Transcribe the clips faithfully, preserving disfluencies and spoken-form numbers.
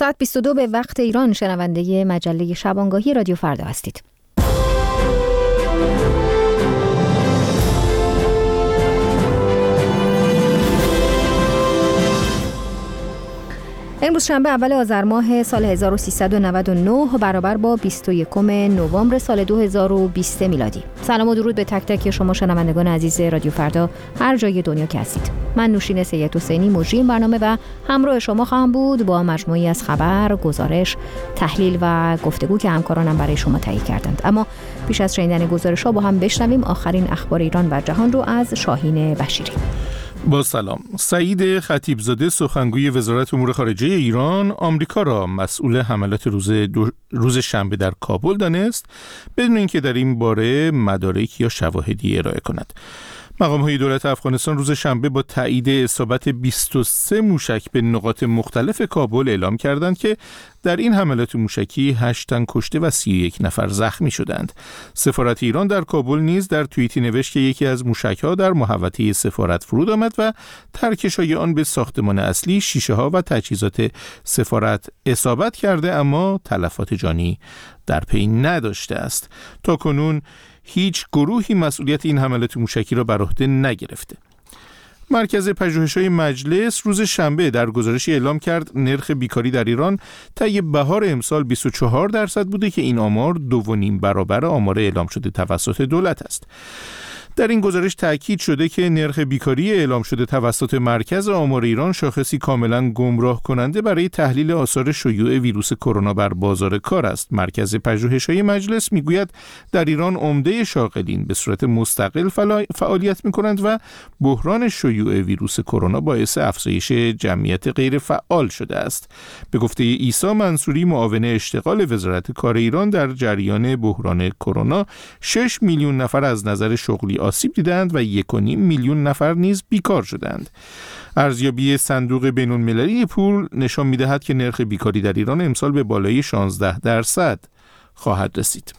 ساعت بیست و دو به وقت ایران شنونده مجله شبانگاهی رادیو فردا هستید. امروز شنبه اول آذر ماه سال هزار و سیصد و نود و نه برابر با بیست و یکم نوامبر سال دو هزار و بیست میلادی. سلام و درود به تک تک شما شنوندگان عزیز رادیو فردا هر جای دنیا که هستید. من نوشین سید حسینی مجری این برنامه و همراه شما خواهم بود با مجموعی از خبر، گزارش، تحلیل و گفتگو که همکارانم برای شما تهیه کردند. اما پیش از شنیدن گزارش‌ها با هم بشنویم آخرین اخبار ایران و جهان رو از شاهین بشیری. با سلام. سعید خطیبزاده سخنگوی وزارت امور خارجه ایران آمریکا را مسئول حملات روز دو روز شنبه در کابل دانست بدون اینکه در این باره مدارک یا شواهدی ارائه کند. مقام‌های دولت افغانستان روز شنبه با تایید اصابت بیست و سه موشک به نقاط مختلف کابل اعلام کردند که در این حملات موشکی هشت تن کشته و سی و یک نفر زخمی شدند. سفارت ایران در کابل نیز در توییتی نوشت که یکی از موشک‌ها در محوطه سفارت فرود آمد و ترکش‌های آن به ساختمان اصلی، شیشه‌ها و تجهیزات سفارت اصابت کرده اما تلفات جانی در پی نداشته است. تاکنون هیچ گروهی مسئولیت این حملات موشکی را بر عهده نگرفته. مرکز پژوهش‌های مجلس روز شنبه در گزارشی اعلام کرد نرخ بیکاری در ایران طی بهار امسال بیست و چهار درصد بوده که این آمار دو و نیم برابر آمار اعلام شده توسط دولت است. در این گزارش تأکید شده که نرخ بیکاری اعلام شده توسط مرکز آمار ایران شاخصی کاملا گمراه کننده برای تحلیل آثار شیوع ویروس کرونا بر بازار کار است. مرکز پژوهش‌های مجلس میگوید در ایران عمده شاغلین به صورت مستقل فعالیت می‌کنند و بحران شیوع ویروس کرونا باعث افزایش جمعیت غیر فعال شده است. به گفته عیسی منصوری معاون اشتغال وزارت کار ایران در جریان بحران کرونا شش میلیون نفر از نظر شغلی آسیب دیدند و یک و نیم میلیون نفر نیز بیکار شدند. ارزیابی صندوق بین‌المللی پول نشان می‌دهد که نرخ بیکاری در ایران امسال به بالای شانزده درصد خواهد رسید.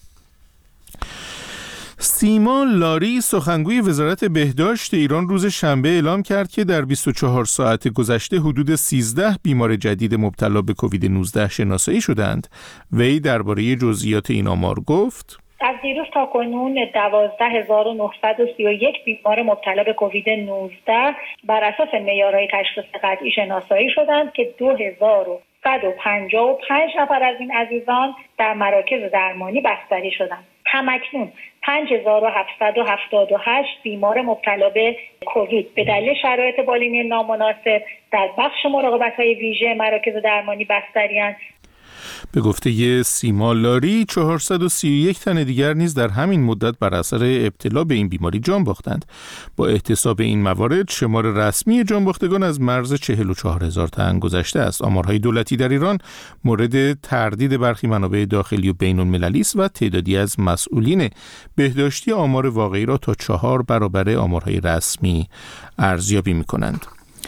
سیما لاری سخنگوی وزارت بهداشت ایران روز شنبه اعلام کرد که در بیست و چهار ساعت گذشته حدود سیزده بیمار جدید مبتلا به کووید نوزده شناسایی شدند. وی درباره جزئیات این آمار گفت: از دیروز تا کنون دوازده هزار و نهصد و سی و یک بیمار مبتلا به کووید نوزده بر اساس معیارهای تشخیص قطعی شناسایی شدند که دو هزار و صد و پنجاه و پنج نفر از این عزیزان در مراکز درمانی بستری شدند. همکنون پنج هزار و هفتصد و هفتاد و هشت بیمار مبتلا به کووید به دلیل شرایط بالینی نامناسب در بخش مراقبت‌های ویژه مراکز درمانی بستری‌اند. به گفته سیما لاری چهارصد و سی و یک تن دیگر نیز در همین مدت بر اثر ابتلا به این بیماری جان باختند. با احتساب این موارد شمار رسمی جان باختگان از مرز چهل و چهار هزار تن گذشته است. آمارهای دولتی در ایران مورد تردید برخی منابع داخلی و بین‌المللی است و تعدادی از مسئولین بهداشتی آمار واقعی را تا چهار برابر آمارهای رسمی ارزیابی می‌کنند.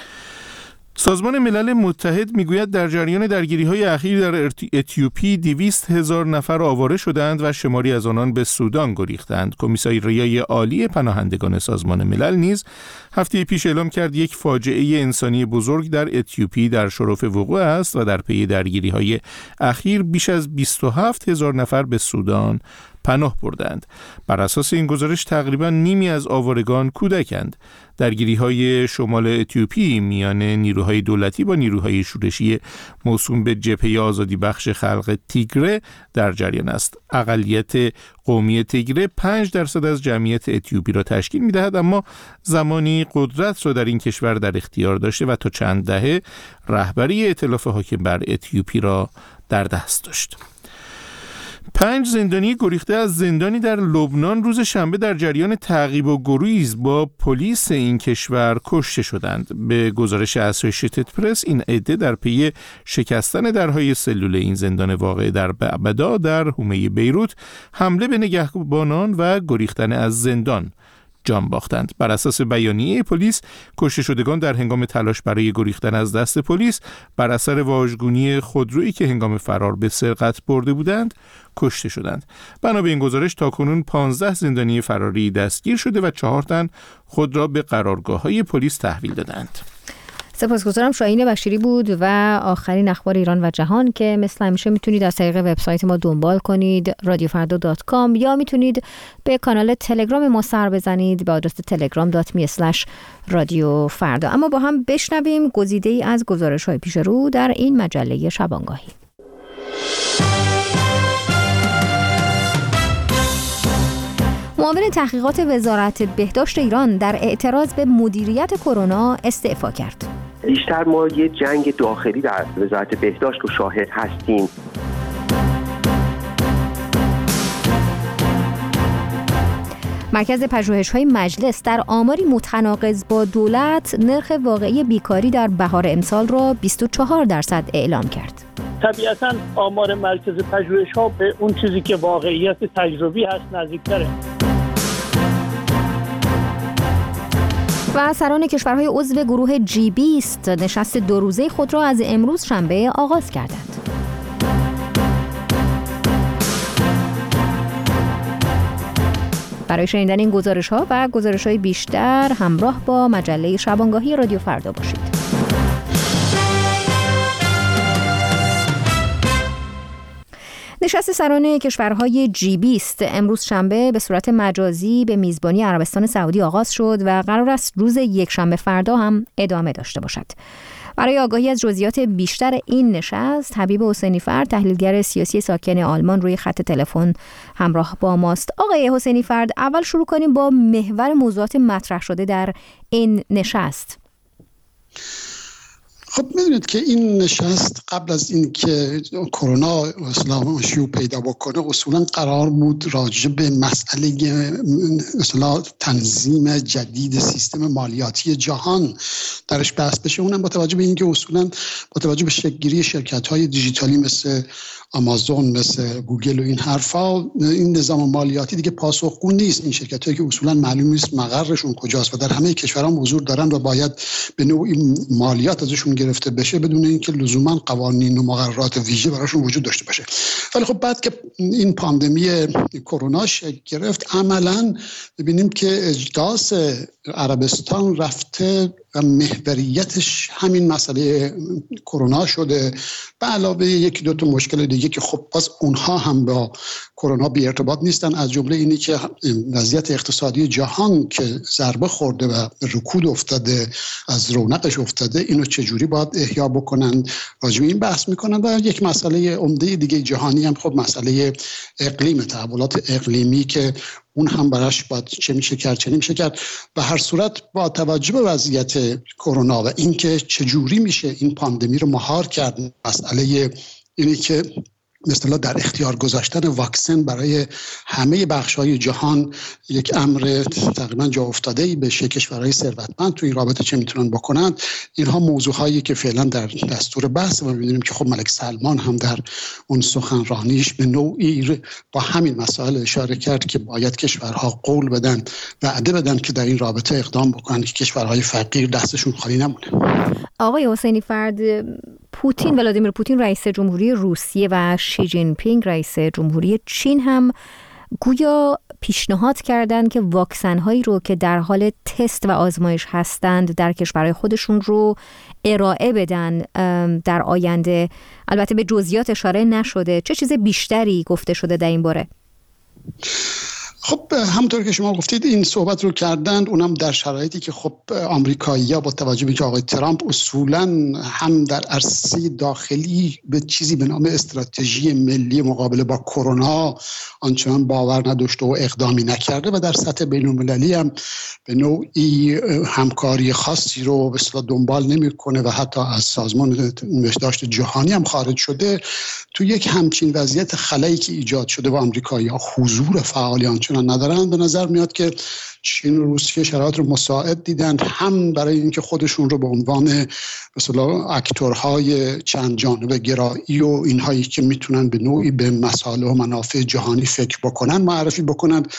سازمان ملل متحد میگوید در جریان درگیری‌های اخیر در اتیوپی دویست هزار نفر آواره شدند و شماری از آنان به سودان گریختند. کمیساریای عالی پناهندگان سازمان ملل نیز هفته پیش اعلام کرد یک فاجعه انسانی بزرگ در اتیوپی در شرف وقوع است و در پی درگیری‌های اخیر بیش از بیست و هفت هزار نفر به سودان پناه بردند. بر اساس این گزارش تقریبا نیمی از آوارگان کودکند. درگیری‌های شمال اتیوپی میان نیروهای دولتی با نیروهای شورشی موسوم به جبهه آزادی بخش خلق تیگره در جریان است. اقلیت قومی تیگره پنج درصد از جمعیت اتیوپی را تشکیل می‌دهد اما زمانی قدرت را در این کشور در اختیار داشته و تا چند دهه رهبری ائتلاف حاکم بر اتیوپی را در دست داشت. پنج زندانی گریخته از زندانی در لبنان روز شنبه در جریان تعقیب و گریز با پلیس این کشور کشته شدند. به گزارش اسوشییتد پرس این عده در پی شکستن درهای سلول این زندان واقع در بعبدا در حومه بیروت حمله به نگهبانان و گریختن از زندان جان باختند. بر اساس بیانیه پلیس کشته شدگان در هنگام تلاش برای گریختن از دست پلیس بر اثر واژگونی خودرویی که هنگام فرار به سرقت برده بودند کشته شدند. بنا به این گزارش تاکنون پانزده زندانی فراری دستگیر شده و چهار تن خود را به قرارگاه‌های پلیس تحویل دادند. سپاسگزارم. شاهین بشیری بود و آخرین اخبار ایران و جهان که مثل همیشه میتونید از طریق وبسایت ما دنبال کنید رادیو فردا دات کام یا میتونید به کانال تلگرام ما سر بزنید به آدرس تلگرام دات می اسلش رادیو فردا. اما با هم بشنویم گزیده ای از گزارش‌های پیش رو در این مجله شبانگاهی. معاون تحقیقات وزارت بهداشت ایران در اعتراض به مدیریت کرونا استعفا کرد. بیشتر ما یه جنگ داخلی در وزارت بهداشت رو شاهد هستیم. مرکز پژوهش‌های مجلس در آماری متناقض با دولت نرخ واقعی بیکاری در بهار امسال را بیست و چهار درصد اعلام کرد. طبیعتاً آمار مرکز پژوهش‌ها به اون چیزی که واقعیت تجربی هست نزدیک‌تره. و سران کشورهای عضو گروه جی بیست نشست دو روزه خود را از امروز شنبه آغاز کردند. برای شنیدن این گزارش‌ها و گزارش‌های بیشتر همراه با مجله شبانگاهی رادیو فردا باشید. نشست سران کشورهای جی بیست امروز شنبه به صورت مجازی به میزبانی عربستان سعودی آغاز شد و قرار است روز یک شنبه فردا هم ادامه داشته باشد. برای آگاهی از جزئیات بیشتر این نشست، حبیب حسینی فرد، تحلیلگر سیاسی ساکن آلمان، روی خط تلفن همراه با ماست. آقای حسینی فرد، اول شروع کنیم با محور موضوعات مطرح شده در این نشست. خب میدونید که این نشست قبل از این که کرونا اصلا شیوع پیدا بکنه اصولا قرار بود راجع به مسئله اصلا تنظیم جدید سیستم مالیاتی جهان درش بحث بشه، اونم با توجه به اینکه اصولا با توجه به شکل‌گیری شرکت‌های دیجیتالی مثل آمازون، مثل گوگل و این حرفا، این نظام مالیاتی دیگه پاسخگو نیست. این شرکت‌هایی که اصولا معلوم نیست مقرشون کجاست و در همه کشورها حضور دارن و باید به نوعی مالیات ازشون گرفته بشه بدون اینکه لزوما قوانین و مقررات ویژه براشون وجود داشته باشه. ولی خب بعد که این پاندمی کرونا شکل گرفت، عملاً ببینیم که اجداث عربستان رفته و محوریتش همین مسئله کرونا شده، به علاوه یکی دو تا مشکل دیگه که خب باز اونها هم با کرونا بی ارتباط نیستن، از جمله اینی که وضعیت اقتصادی جهان که ضربه خورده و رکود افتاده، از رونقش افتاده، اینو چجوری باید احیا بکنن، راجع به این بحث میکنن. و یک مسئله عمده دیگه جهانی هم خب مسئله اقلیم، تحولات اقلیمی که اون هم براش باید چه میشه کرد چه نمیشه کرد. به هر صورت با توجه به وضعیت کرونا و اینکه چجوری میشه این پاندمی رو مهار کرد، مسئله اینی که مثلا در اختیار گذاشتن واکسن برای همه بخش‌های جهان یک امر تقریبا جا افتاده‌ای بشه، کشورهای ثروتمند تو این رابطه چه میتونن بکنن، اینها موضوعهایی که فعلا در دستور بحث و می‌بینیم که خب ملک سلمان هم در اون سخنرانیش به نوعی با همین مسائل اشاره کرد که باید کشورها قول بدن، وعده بدن که در این رابطه اقدام بکنن که کشورهای فقیر دستشون خالی نمونه. آقای حسینی فرد، پوتین، ولادیمیر پوتین رئیس جمهوری روسیه و شی جین پینگ رئیس جمهوری چین هم گویا پیشنهاد کردند که واکسن‌هایی رو که در حال تست و آزمایش هستند در کشورهای خودشون رو ارائه بدن در آینده. البته به جزئیات اشاره نشده. چه چیز بیشتری گفته شده در این باره؟ خب همونطور که شما گفتید این صحبت رو کردند، اونم در شرایطی که خب آمریکایی‌ها با توجه به اینکه آقای ترامپ اصولاً هم در عرصه داخلی به چیزی به نام استراتژی ملی مقابله با کرونا آنچنان باور نداشته و اقدامی نکرده و در سطح بین‌المللی هم به نوعی همکاری خاصی رو به اصطلاح دنبال نمی‌کنه و حتی از سازمان بهداشت جهانی هم خارج شده. تو یک همچین وضعیت خلایی که ایجاد شده و آمریکایی‌ها حضور فعالی آنچنان ندارن، به نظر میاد که چین و روسیه شرایط رو مساعد دیدند، هم برای اینکه خودشون رو به عنوان مثلا اکتورهای چند جانبه گرایی و اینهایی که میتونن به نوعی به مصالح و منافع جهانی فکر بکنن معرفی بکنن،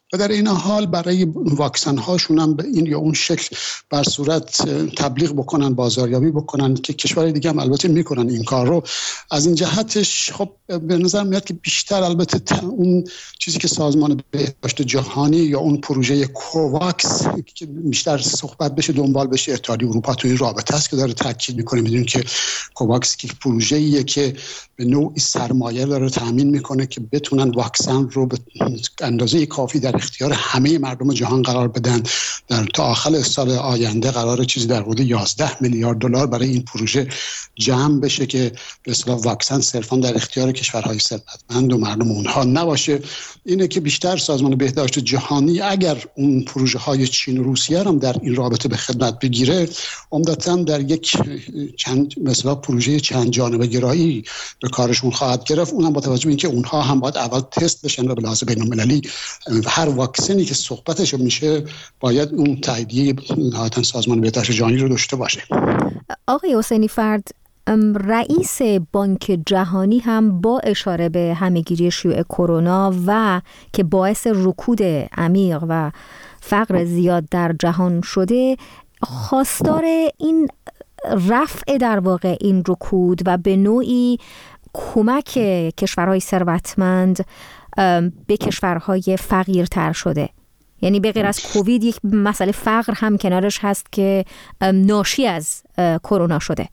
و در این حال برای واکسن هاشون هم به این یا اون شکل بر صورت تبلیغ بکنن، بازاریابی بکنن که کشورهای دیگه هم البته میکنن این کار رو. از این جهتش خب به نظر میاد که بیشتر البته اون چیزی که سازمان بهداشت جهانی یا اون پروژه کوواکس که بیشتر صحبت بشه دنبال بشه، اتحادیه اروپا توی رابطه است که داره تاکید میکنه. میدونید که کوواکس که پروژه‌ایه که به نوعی سرمایه داره تامین میکنه که بتونن واکسن رو به اندازه کافی در اختیار همه مردم جهان قرار بدن. در تا آخر سال آینده قراره چیزی در حدود یازده میلیارد دلار برای این پروژه جمع بشه که به اصطلاح واکسن صرفاً در اختیار کشورهای ثروتمند و مردم اونها نباشه. اینه که بیشتر سازمان بهداشت جهانی اگر اون پروژه های چین و روسیه هم در این رابطه به خدمت بگیره، عمدتاً در یک چند مثلا پروژه چند جانبه گرایی به کارشون خواهد گرفت. اونم با توجه به اینکه اونها هم باید اول تست بشن و به لحاظ بین‌المللی هر واکسنی که صحبتش میشه باید اون تاییدیه نهایتاً سازمان بهداشت جهانی رو داشته باشه. آقای حسینی فرد، رئیس بانک جهانی هم با اشاره به همه‌گیری شیوع کرونا و که باعث رکود عمیق و فقر زیاد در جهان شده، خواستار این رفع در واقع این رکود و به نوعی کمک کشورهای ثروتمند به کشورهای فقیرتر شده. یعنی به غیر از کووید یک مسئله فقر هم کنارش هست که ناشی از کرونا شده.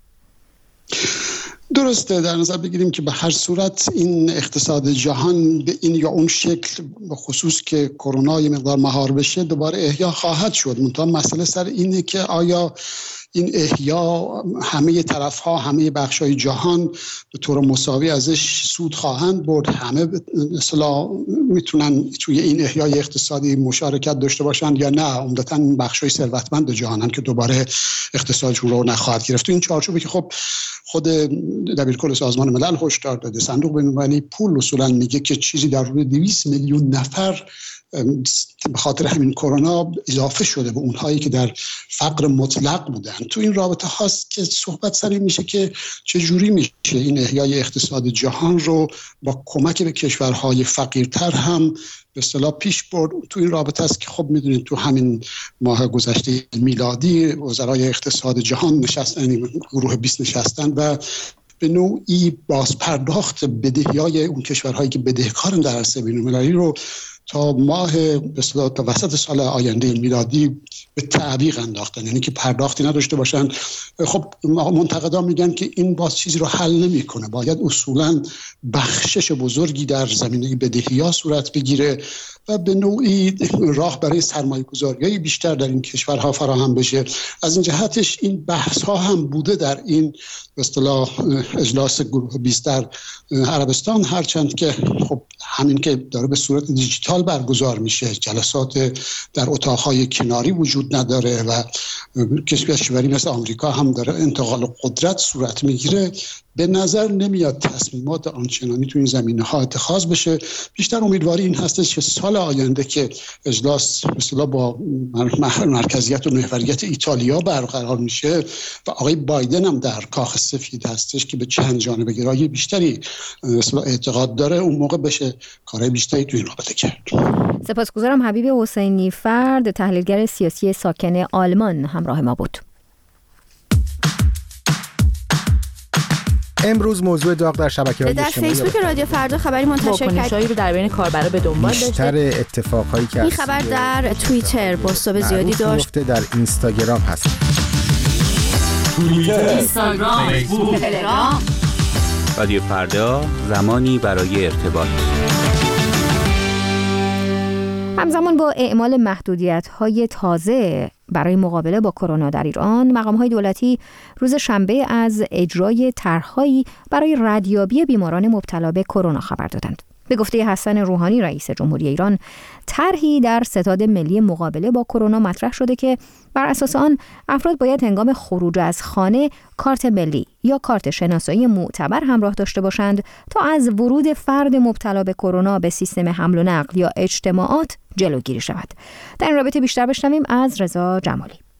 درسته، در نظر بگیریم که به هر صورت این اقتصاد جهان به این یا اون شکل به خصوص که کرونا یه مقدار مهار بشه دوباره احیا خواهد شد. منتها مسئله سر اینه که آیا این احیا همه طرف‌ها، همه بخش‌های جهان به طور مساوی ازش سود خواهند برد؟ همه مثلا میتونن توی این احیای اقتصادی مشارکت داشته باشن یا نه؟ عمدتاً بخش‌های ثروتمند جهانن که دوباره اقتصادشون رو نخواهد گرفت. این چارچوبی که خب خود دبیرکل سازمان ملل هشدار داده، صندوق بین‌المللی پول اصولاً میگه که چیزی در حدود دویست میلیون نفر به خاطر همین کرونا اضافه شده به اونهایی که در فقر مطلق بودن. تو این رابطه هاست که صحبت سری میشه که چجوری میشه این احیای اقتصاد جهان رو با کمک به کشورهای فقیرتر هم به اصطلاح پیش برد. تو این رابطه است که خب میدونید تو همین ماه گذشته میلادی وزرای اقتصاد جهان نشستن، گروه بیست نشستن و به نوعی بازپرداخت بدهی‌های اون کشورهایی که بدهکارن در عرصه بین‌المللی رو تا ماه به اصطلاح تا وسط سال آینده میلادی به تعویق انداختن، یعنی که پرداختی نداشته باشن. خب منتقدان میگن که این باز چیزی رو حل نمیکنه، باید اصولاً بخشش بزرگی در زمینه بدهی‌ها صورت بگیره و به نوعی راه برای سرمایه‌گذاری‌های بیشتر در این کشورها فراهم بشه. از این جهتش این بحث‌ها هم بوده در این به اصطلاح اجلاس گروه بیست در عربستان، هرچند که خب همین که داره به صورت دیجیتال برگزار میشه، جلسات در اتاق‌های کناری وجود نداره و کشوری مثل آمریکا هم داره انتقال قدرت صورت میگیره، به نظر نمیاد تصمیمات آنچنانی تو این زمینه‌ها اتخاذ بشه. بیشتر امیدواری این هستش که سال آینده که اجلاس مثلا با مرکزیت و محوریت ایتالیا برقرار میشه و آقای بایدن هم در کاخ سفید هستش که به چند جانبه گرایی بیشتری مثلا اعتقاد داره، اون موقع بشه کارهای بیشتری تو این رابطه کرد. سپاسگزارم. حبیب حسینی فرد، تحلیلگر سیاسی ساکن آلمان، همراه ما بود. امروز موضوع داغ در شبکه‌های اجتماعی در فیسبوک رادیو فردا خبری منتشر کرد رو در بین کاربرا به دنبال داشته. بیشتر اتفاقایی که این خبر در توییتر پست‌های زیادی داشت، در اینستاگرام هست. توییتر، اینستاگرام، فیسبوک، تلگرام. رادیو فردا، زمانی برای ارتباط. همزمان با اعمال محدودیت‌های تازه برای مقابله با کرونا در ایران، مقام‌های دولتی روز شنبه از اجرای طرح‌هایی برای ردیابی بیماران مبتلا به کرونا خبر دادند. به گفته حسن روحانی رئیس جمهوری ایران، طرحی در ستاد ملی مقابله با کرونا مطرح شده که بر اساس آن افراد باید هنگام خروج از خانه کارت ملی یا کارت شناسایی معتبر همراه داشته باشند تا از ورود فرد مبتلا به کرونا به سیستم حمل و نقل یا اجتماعات جلوگیری شود. در این رابطه بیشتر بشنویم از رضا جمالی.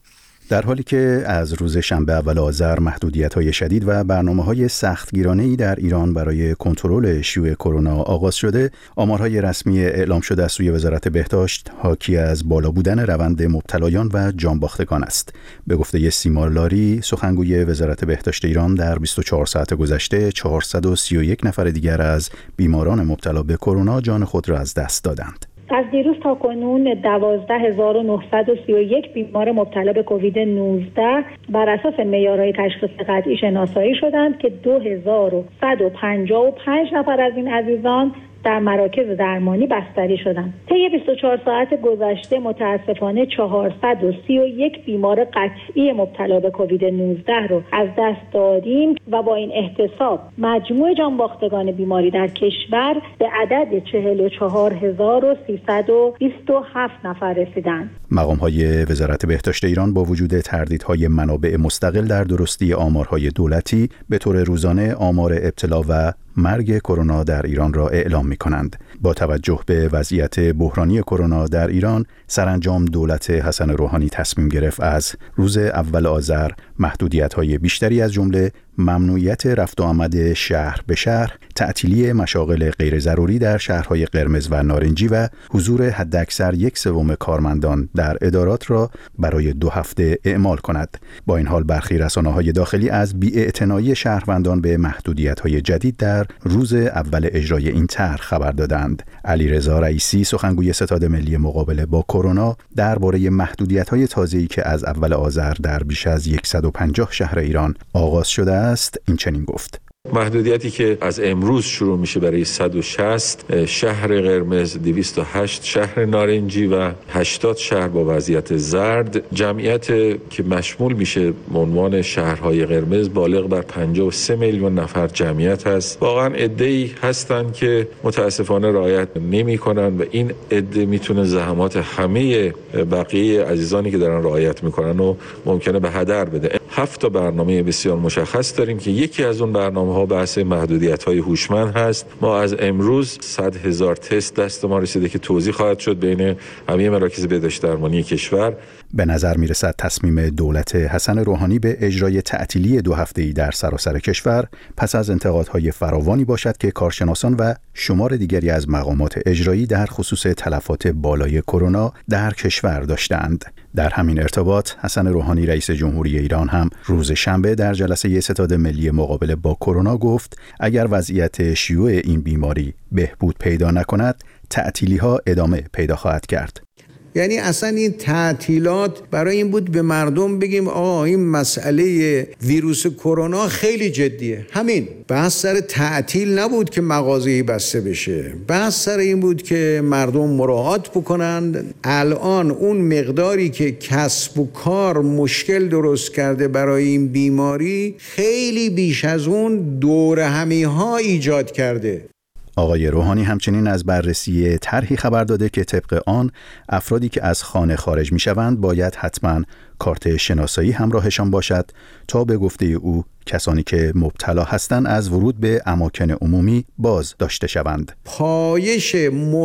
در حالی که از روز شنبه اول آذر محدودیت‌های شدید و برنامه‌های سختگیرانه‌ای در ایران برای کنترل شیوع کرونا آغاز شده، آمارهای رسمی اعلام شده از سوی وزارت بهداشت حاکی از بالا بودن روند مبتلایان و جانباختگان است. به گفته سیما لاری، سخنگوی وزارت بهداشت ایران، در بیست و چهار ساعت گذشته چهارصد و سی و یک نفر دیگر از بیماران مبتلا به کرونا جان خود را از دست دادند. از دیروز تا کنون دوازده هزار و نهصد و سی و یک بیمار مبتلا به کووید نوزده بر اساس معیارهای تشخیص قطعی شناسایی شدند که دو هزار و صد و پنجاه و پنج نفر از این عزیزان در مراکز درمانی بستری شدند. طی بیست و چهار ساعت گذشته متاسفانه چهارصد و سی و یک بیمار قطعی مبتلا به کووید نوزده رو از دست دادیم و با این احتساب مجموع جانباختگان بیماری در کشور به عدد چهل و چهار هزار و سیصد و بیست و هفت نفر رسیدند. مقام‌های وزارت بهداشت ایران با وجود تردیدهای منابع مستقل در درستی آمارهای دولتی به طور روزانه آمار ابتلا و مرگ کرونا در ایران را اعلام می‌کنند. با توجه به وضعیت بحرانی کرونا در ایران، سرانجام دولت حسن روحانی تصمیم گرفت از روز اول آذر محدودیت‌های بیشتری از جمله ممنوعیت رفت و آمد شهر به شهر، تعطیلی مشاغل غیر ضروری در شهرهای قرمز و نارنجی و حضور حداکثر یک سوم کارمندان در ادارات را برای دو هفته اعمال کند. با این حال برخی رسانه‌های داخلی از بی‌اعتنایی شهروندان به محدودیت‌های جدید در روز اول اجرای این طرح خبر دادند. علیرضا رئیسی، سخنگوی ستاد ملی مقابله با کرونا، درباره محدودیت‌های تازه‌ای که از اول آذر در بیش از صد و پنجاه شهر ایران آغاز شده است، این چنین گفت: محدودیتی که از امروز شروع میشه برای صد و شصت شهر قرمز، دویست و هشت شهر نارنجی و هشتاد شهر با وضعیت زرد، جمعیت که مشمول میشه به عنوان شهرهای قرمز بالغ بر پنجاه و سه میلیون نفر جمعیت هست. واقعا عده‌ای هستن که متاسفانه رعایت نمی‌کنن و این عده میتونه زحمات همه بقیه عزیزانی که دارن رعایت میکنن و ممکنه به هدر بده. هفت تا برنامه بسیار مشخص داریم که یکی از اون برنامه ها بحث محدودیت‌های هوشمند هست. ما از امروز صد هزار تست دست ما رسیده که توزیع خواهد شد بین همه مراکز بهداشت درمانی کشور. به نظر میرسد تصمیم دولت حسن روحانی به اجرای تعطیلی دو هفته‌ای در سراسر کشور پس از انتقادهای فراوانی باشد که کارشناسان و شمار دیگری از مقامات اجرایی در خصوص تلفات بالای کرونا در کشور داشتند. در همین ارتباط حسن روحانی رئیس جمهوری ایران هم روز شنبه در جلسه ستاد ملی مقابله با کرونا گفت اگر وضعیت شیوع این بیماری بهبود پیدا نکند، تعطیلی‌ها ادامه پیدا خواهد کرد. یعنی اصلا این تعطیلات برای این بود به مردم بگیم آقا این مسئله ویروس کرونا خیلی جدیه. همین بحث سر تعطیل نبود که مغازه‌ای بسته بشه، بحث سر این بود که مردم مراعات بکنند. الان اون مقداری که کسب و کار مشکل درست کرده برای این بیماری خیلی بیش از اون دور همی ها ایجاد کرده. آقای روحانی همچنین از بررسی طرحی خبر داده که طبق آن افرادی که از خانه خارج می‌شوند باید حتماً کارت شناسایی همراهشان باشد تا به گفته او کسانی که مبتلا هستند از ورود به اماکن عمومی باز داشته شوند. پایش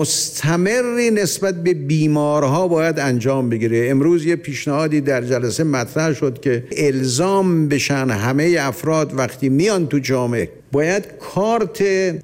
مستمری نسبت به بیمارها باید انجام بگیره. امروز یه پیشنهادی در جلسه مطرح شد که الزام بشن همه افراد وقتی میان تو جامعه باید کارت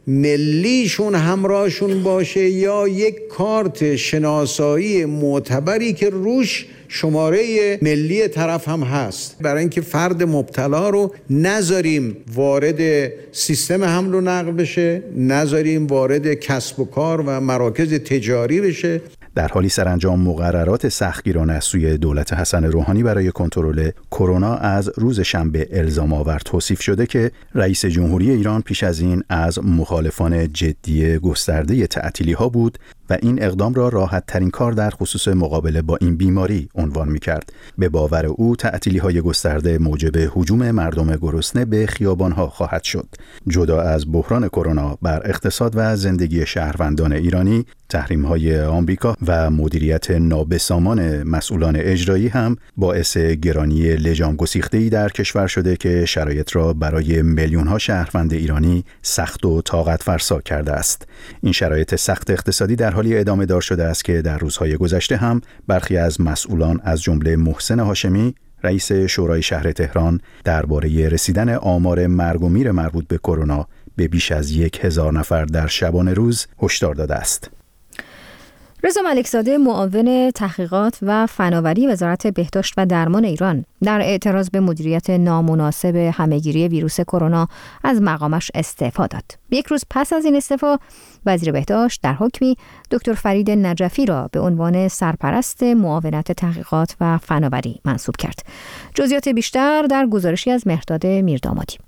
ملیشون همراهشون باشه یا یک کارت شناسایی معتبری که روش شماره ملی طرف هم هست، برای اینکه فرد مبتلا رو نذاریم وارد سیستم حمل و نقل بشه، نذاریم وارد کسب و کار و مراکز تجاری بشه. در حالی سرانجام مقررات سختگیرانه از سوی دولت حسن روحانی برای کنترل کرونا از روز شنبه الزام آور توصیف شده که رئیس جمهوری ایران پیش از این از مخالفان جدی گسترده تعطیلی‌ها بود و این اقدام را راحت ترین کار در خصوص مقابله با این بیماری عنوان می‌کرد. به باور او تعطیلی‌های گسترده موجب هجوم مردم گرسنه به خیابان‌ها خواهد شد. جدا از بحران کرونا بر اقتصاد و زندگی شهروندان ایرانی، تحریم‌های آمریکا و مدیریت نابسامان مسئولان اجرایی هم باعث گرانی لجام گسیخته‌ای در کشور شده که شرایط را برای میلیون‌ها شهروند ایرانی سخت و طاقت فرسا کرده است. این شرایط سخت اقتصادی در حالی ادامه دار شده است که در روزهای گذشته هم برخی از مسئولان از جمله محسن هاشمی رئیس شورای شهر تهران درباره رسیدن آمار مرگ و میر مربوط به کرونا به بیش از یک هزار نفر در شبانه روز هشدار داده است. رضا ملکزاده معاون تحقیقات و فناوری وزارت بهداشت و درمان ایران در اعتراض به مدیریت نامناسب همهگیری ویروس کرونا از مقامش استعفا داد. یک روز پس از این استعفا وزیر بهداشت در حکمی دکتر فرید نجفی را به عنوان سرپرست معاونت تحقیقات و فناوری منصوب کرد. جزئیات بیشتر در گزارشی از مهرداد میردامادی.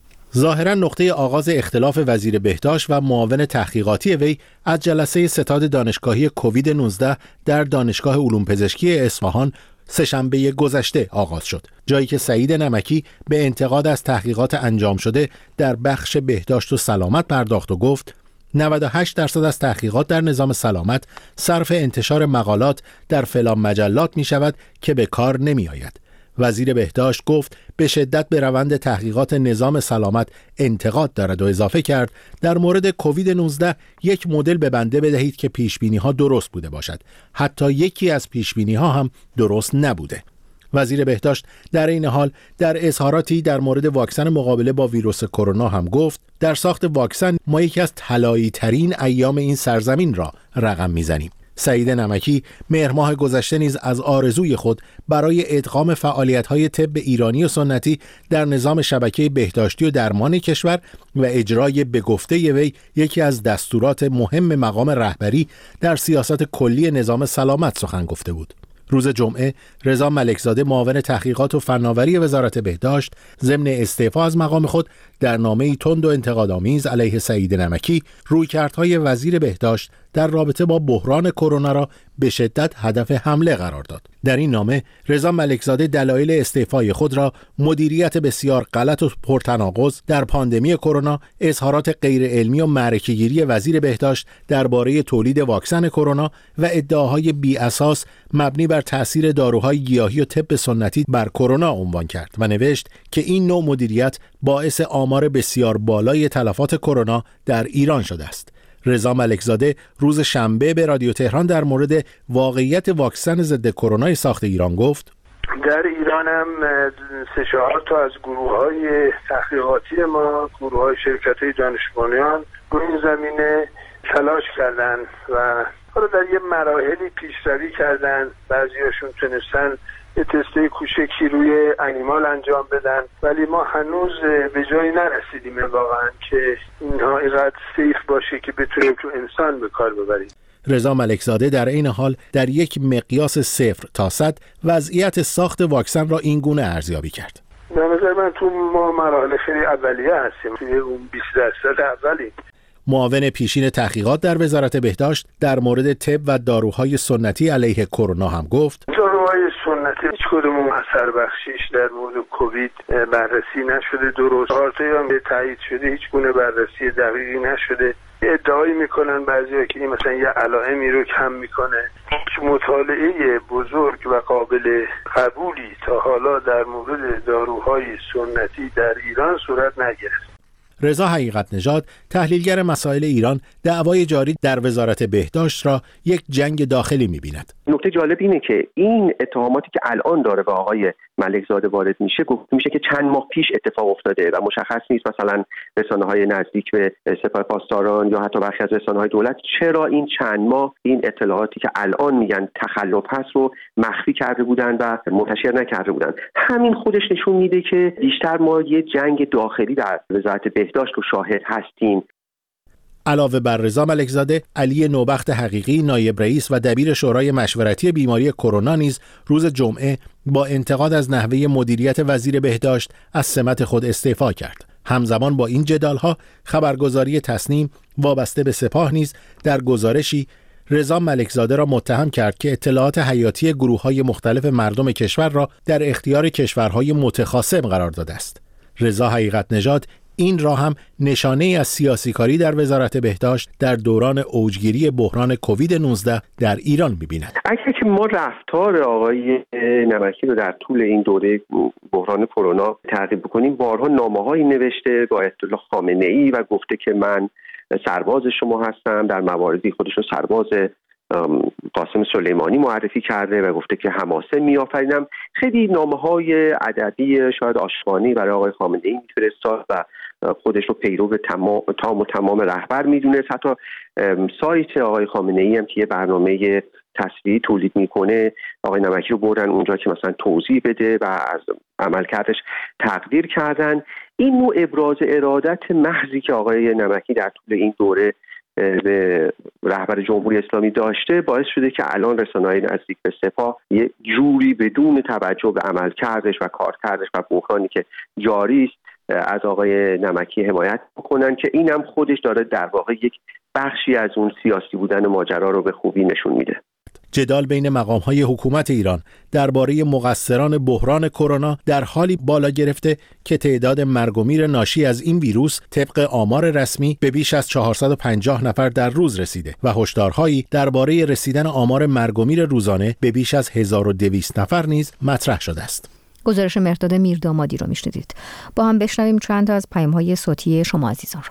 ظاهرا نقطه آغاز اختلاف وزیر بهداشت و معاون تحقیقاتی وی از جلسه ستاد دانشگاهی کووید نوزده در دانشگاه علوم پزشکی اصفهان سه‌شنبه گذشته آغاز شد، جایی که سعید نمکی به انتقاد از تحقیقات انجام شده در بخش بهداشت و سلامت پرداخت و گفت نود و هشت درصد از تحقیقات در نظام سلامت صرف انتشار مقالات در فلان مجلات می شود که به کار نمی آید. وزیر بهداشت گفت به شدت به روند تحقیقات نظام سلامت انتقاد دارد و اضافه کرد در مورد کووید نوزده یک مدل به بنده بدهید که پیشبینی ها درست بوده باشد. حتی یکی از پیشبینی ها هم درست نبوده. وزیر بهداشت در این حال در اظهاراتی در مورد واکسن مقابله با ویروس کرونا هم گفت در ساخت واکسن ما یکی از طلایی ترین ایام این سرزمین را رقم میزنیم. سعید نمکی مهر ماه گذشته نیز از آرزوی خود برای ادغام فعالیت‌های طب ایرانی و سنتی در نظام شبکه بهداشتی و درمان کشور و اجرای به گفته وی یکی از دستورات مهم مقام رهبری در سیاست کلی نظام سلامت سخن گفته بود. روز جمعه رضا ملکزاده معاون تحقیقات و فناوری وزارت بهداشت ضمن استعفا از مقام خود در نامه‌ای تند و انتقادآمیز علیه سعید نمکی رویکردهای وزیر بهداشت در رابطه با بحران کرونا را به شدت هدف حمله قرار داد. در این نامه رضا ملکزاده دلایل استعفای خود را مدیریت بسیار غلط و پرتناقض در پاندمی کرونا، اظهارات غیر علمی و معرکه‌گیری وزیر بهداشت درباره تولید واکسن کرونا و ادعاهای بی اساس مبنی بر تأثیر داروهای گیاهی و طب سنتی بر کرونا عنوان کرد و نوشت که این نوع مدیریت باعث آمار بسیار بالای تلفات کرونا در ایران شده است. رضا ملکزاده روز شنبه به رادیو تهران در مورد واقعیت واکسن ضد کرونا ساخت ایران گفت: در ایران هم سه چهار تا از گروه‌های تحقیقاتی ما، گروه‌های شرکت‌های دانشمندان روی این زمینه تلاش کردن و حالا در یه مراحلی پیشروی کردن. بعضیاشون تونستن یه تسته کوچکی روی انیمال انجام بدن، ولی ما هنوز به جایی نرسیدیم واقعا که اینها اینقدر سیف باشه که بتونیم تو انسان به کار ببریم. رضا ملکزاده در این حال در یک مقیاس صفر تا صد وضعیت ساخت واکسن را این گونه ارزیابی کرد: به نظر من تو ما مراحل خیلی اولیه هستیم، توی اون بیست درصد اولی. معاون پیشین تحقیقات در وزارت بهداشت در مورد طب و داروهای سنتی علیه کرونا هم گفت: داروهای سنتی هیچ کدوم اثر بخشیش در مورد کووید بررسی نشده، درست هارتایی هم به تایید شده، هیچ گونه بررسی دقیقی نشده. ادعایی میکنن بعضیا که این مثلا یه علائمی رو کم میکنه. هیچ مطالعه بزرگ و قابل قبولی تا حالا در مورد داروهای سنتی در ایران صورت نگرفت. رضا حقیقت نژاد تحلیلگر مسائل ایران دعوای جاری در وزارت بهداشت را یک جنگ داخلی می‌بیند. نکته جالب اینه که این اتهاماتی که الان داره به آقای ملکزاده وارد میشه گفته میشه که چند ماه پیش اتفاق افتاده و مشخص نیست مثلا رسانه‌های نزدیک به سپاه پاسداران یا حتی برخی از رسانه‌های دولت چرا این چند ماه این اطلاعاتی که الان میگن تخلف هست رو مخفی کرده بودن و منتشر نکرده بودن. همین خودش نشون میده که بیشتر ما یه جنگ داخلی در وزارت بهداشت رو شاهد هستیم. علاوه بر رضا ملکزاده، علی نوبخت حقیقی نایب رئیس و دبیر شورای مشورتی بیماری کرونا نیز روز جمعه با انتقاد از نحوه مدیریت وزیر بهداشت از سمت خود استعفا کرد. همزمان با این جدال‌ها خبرگزاری تصنیم وابسته به سپاه نیز در گزارشی رضا ملکزاده را متهم کرد که اطلاعات حیاتی گروه‌های مختلف مردم کشور را در اختیار کشورهای متخاصم قرار داده است. رضا حقیقت نژاد این را هم نشانه از سیاسی کاری در وزارت بهداشت در دوران اوجگیری بحران کووید نوزده در ایران می‌بیند. اگر که ما رفتار آقای نمکی رو در طول این دوره بحران کرونا تعقیب بکنیم، بارها نامه‌هایی نوشته با آیت الله خامنه‌ای و گفته که من سرباز شما هستم، در مواردی خودش رو سرباز قاسم سلیمانی معرفی کرده و گفته که حماسه میآفرینم. خیلی نامه‌های عددی شاید آشغانی برای آقای خامنه‌ای میفرستاد و خودش رو پیرو تمام تام و تمام رهبر میدونست. حتی سایت آقای خامنه‌ای هم که یه برنامه تصویری تولید میکنه آقای نمکی رو بردن اونجا که مثلا توضیح بده و از عملکردش تقدیر کردن. این نوع ابراز ارادت محضی که آقای نمکی در طول این دوره به رهبر جمهوری اسلامی داشته باعث شده که الان رسانه‌های نزدیک به سپاه یه جوری بدون توجه به عملکردش و کارکردش و بحرانی که جاری است از آقای نمکی حمایت بکنن که اینم خودش داره در واقع یک بخشی از اون سیاسی بودن ماجرا رو به خوبی نشون میده. جدال بین مقام‌های حکومت ایران درباره مقصران بحران کرونا در حالی بالا گرفته که تعداد مرگ و میر ناشی از این ویروس طبق آمار رسمی به بیش از چهارصد و پنجاه نفر در روز رسیده و هشدارهایی درباره رسیدن آمار مرگ و میر روزانه به بیش از هزار و دویست نفر نیز مطرح شده است. گزارش مرداد میردامادی رو میشنیدید. با هم بشنویم چند تا از پیام‌های صوتی شما عزیزان رو.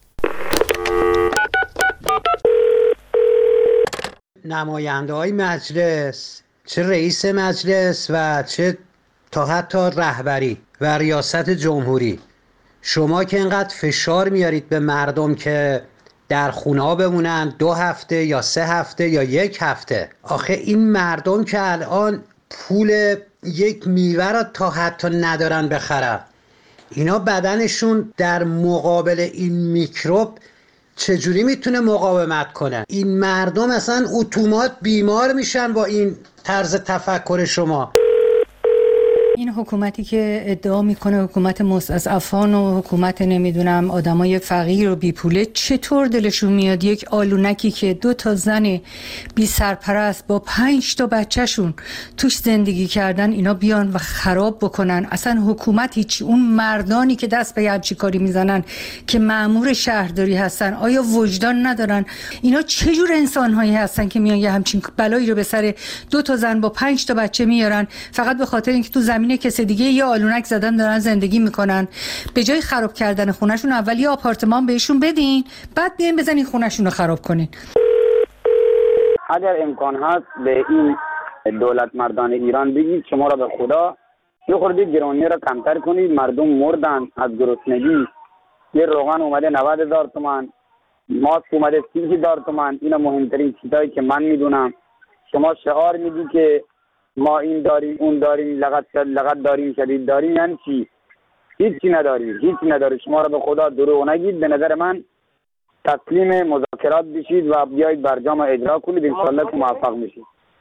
نماینده های مجلس، چه رئیس مجلس و چه تا حتی رهبری و ریاست جمهوری، شما که اینقدر فشار میارید به مردم که در خونه بمونن دو هفته یا سه هفته یا یک هفته، آخه این مردم که الان پول یک میوه را تا حتی ندارن بخرن، اینا بدنشون در مقابل این میکروب چجوری میتونه مقاومت کنه؟ این مردم اصلا اتومات بیمار میشن با این طرز تفکر شما. این حکومتی که ادعا میکنه حکومت مستضعفان و حکومت نمیدونم آدمای فقیر و بی پوله، چطور دلشون میاد یک آلونکی که دو تا زن بی سرپرست با پنج تا بچهشون توش زندگی کردن اینا بیان و خراب بکنن؟ اصلا حکومت هیچی، اون مردانی که دست به همچی کاری میزنن که مأمور شهرداری هستن آیا وجدان ندارن؟ اینا چه جور انسانهایی هستن که میان یه همچین بلایی رو به سر دو تا زن با پنج تا بچه میارن فقط به خاطر اینکه تو زمین کسی دیگه یه آلونک زدن دارن زندگی میکنن؟ به جای خراب کردن خونهشون اول یه آپارتمان بهشون بدین، بعد بیاین بزنین خونهشون رو خراب کنین. اگر امکان هست به این دولت مردان ایران بگید شما را به خدا یه خورده گرانی را کمتر کنید، مردم مردن از گرسنگی. یه روغن اومده نود هزار تومان، ماسک اومده سی هزار تومان. اینا مهمترین چیزایی که من میدونم. شما شعار میدی که ما این داریم اون داریم، لغت لغت داریم شدید داریم، یعنی چی؟ هیچی نداریم، هیچی نداریم. شما را به خدا دروغ نگید. به نظر من تسلیم مذاکرات بشید و بیایید برجام اجرا کنید، انشالله که موفق میشید.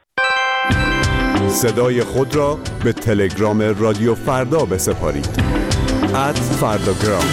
صدای خود را به تلگرام رادیو فردا بسپارید. ات فرداگرام.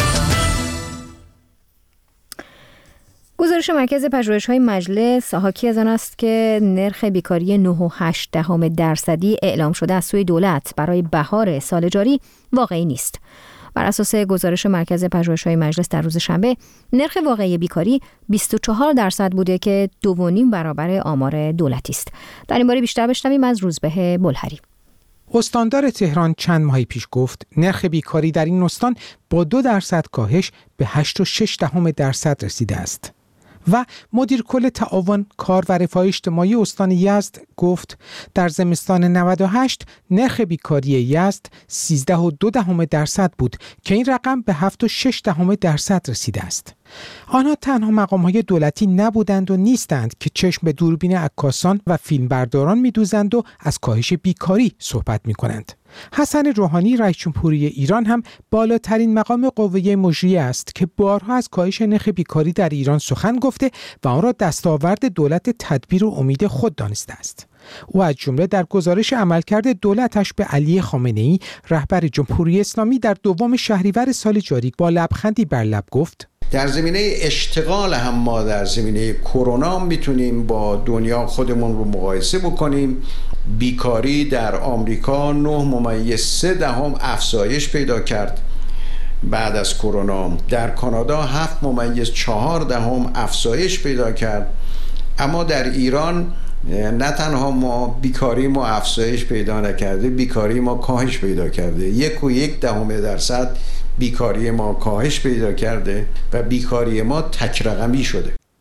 گزارش مرکز پژوهش‌های مجلس حاکی از آن است که نرخ بیکاری نه و هشت دهم درصدی اعلام شده از سوی دولت برای بهار سال جاری واقعی نیست. بر اساس گزارش مرکز پژوهش‌های مجلس در روز شنبه، نرخ واقعی بیکاری بیست و چهار درصد بوده که دو و نیم برابر آمار دولتی است. در این باره بیشتر بشنویم از روزبه بلهری. استاندار تهران چند ماهی پیش گفت نرخ بیکاری در این استان با دو درصد کاهش به هشت و شش دهم درصد رسیده است. و مدیر کل تعاون کار و رفاه اجتماعی استان یزد گفت در زمستان نود و هشت نرخ بیکاری یزد سیزده و دو دهم درصد بود که این رقم به هفت و شش دهم درصد رسیده است. آنها تنها مقام‌های دولتی نبودند و نیستند که چشم به دوربین عکاسان و فیلمبرداران می‌دوزند و از کاهش بیکاری صحبت می‌کنند. حسن روحانی رئیس جمهوری ایران هم بالاترین مقام قوه مجریه است که بارها از کاهش نرخ بیکاری در ایران سخن گفته و آن را دستاورد دولت تدبیر و امید خود دانسته است. او از جمله در گزارش عملکرد دولتش به علی خامنه‌ای رهبر جمهوری اسلامی در دوم شهریور سال جاری با لبخندی بر لب گفت در زمینه اشتغال هم ما در زمینه کرونا میتونیم با دنیا خودمون رو مقایسه بکنیم. بیکاری در آمریکا نه ممیز سه دهم افزایش پیدا کرد بعد از کرونا. در کانادا هفت ممیز چهار دهم افزایش پیدا کرد. اما در ایران نه تنها ما بیکاری ما افزایش پیدا نکرده، بیکاری ما کاهش پیدا کرده. یک و یک دهم درصد بیکاری ما کاهش پیدا کرده و بیکاری ما تک رقمی شده.